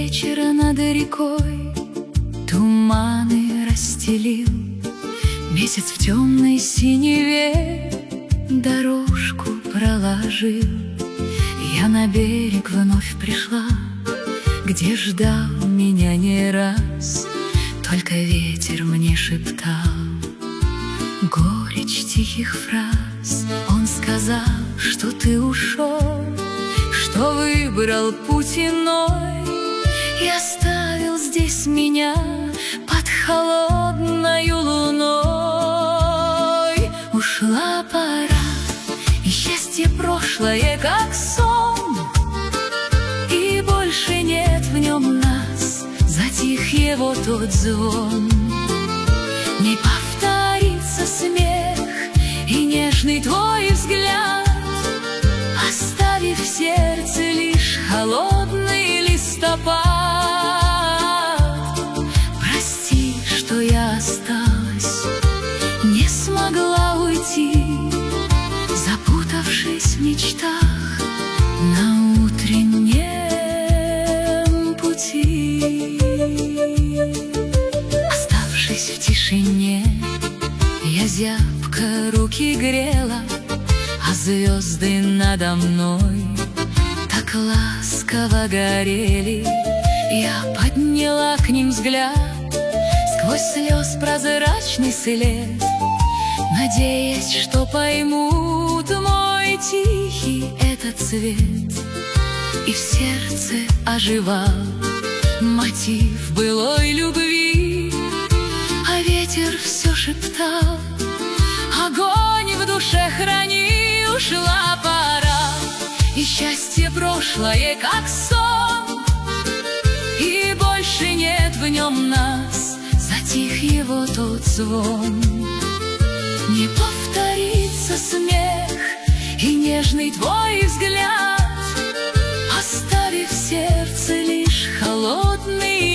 вечера над рекой туманы расстелил. Месяц в темной синеве дорожку проложил. Я на берег вновь пришла, где ждал меня не раз. Только ветер мне шептал горечь тихих фраз. Он сказал, что ты ушел, что выбрал путь иной и оставил здесь меня под холодною луной. Ушла пора, и счастье прошлое, как сон, и больше нет в нем нас, затих его тот звон. Не повторится смех и нежный твой взгляд, оставив в сердце лишь холодный листопад. Прости, что я осталась, не смогла уйти, запутавшись в мечтах на утреннем пути. Оставшись в тишине, я зябко руки грела, а звезды надо мной так ласково горели. Я подняла к ним взгляд сквозь слез прозрачный след, надеясь, что поймут мой тихий этот цвет. И в сердце оживал мотив былой любви, а ветер все шептал: огонь в душе храни. Ушла пора, и счастье прошлое, как сон, и больше нет в нем нас, затих его тот звон. Не повторится смех и нежный твой взгляд, оставив в сердце лишь холодный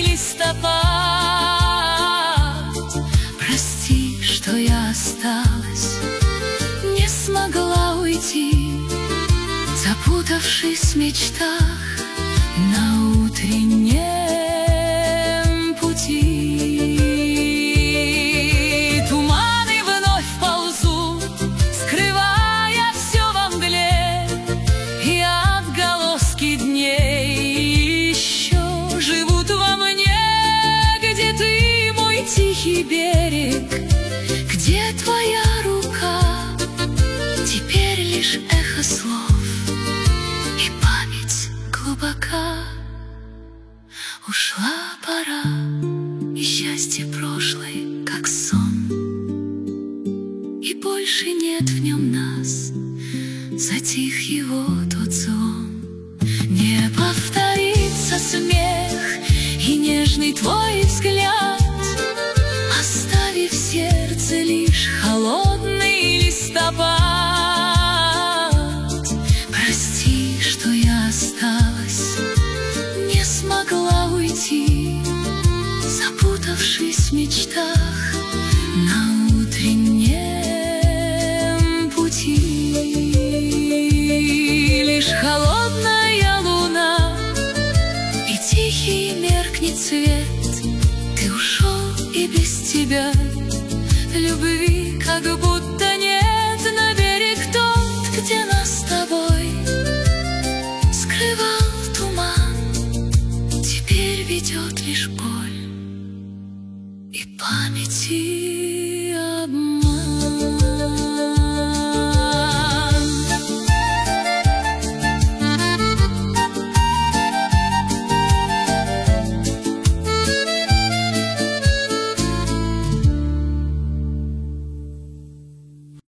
листопад. Прости, что я осталась, не смогла уйти, запутавшись в мечтах на утреннем пути. Туманы вновь ползут, скрывая все во мгле, и отголоски дней еще живут во мне. Где ты, мой тихий берег, где твоя рука? Теперь лишь эхо слов и память глубока. Ушла пора, и счастье прошлое, как сон, и больше нет в нем нас, затих его тот звон. Не повторится смех и нежный твой взгляд, оставив в сердце лишь холодный листопад. Прости, что я осталась, не смогла уйти, запутавшись в мечтах на утреннем пути. Лишь холодная луна и тихий меркнет свет. Ты ушел, и без тебя любви как будто нет. На берег тот, где нас с тобой скрывал туман, теперь ведет лишь боль и памяти.